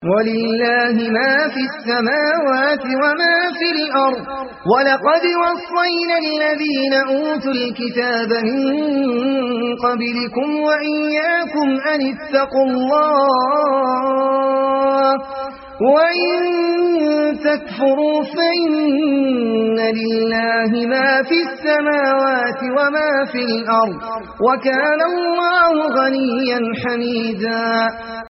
ولله ما في السماوات وما في الأرض ولقد وصينا الذين أوتوا الكتاب من قبلكم وإياكم أن اتقوا الله وإن تكفروا فإن لله ما في السماوات وما في الأرض وكان الله غنيا حميدا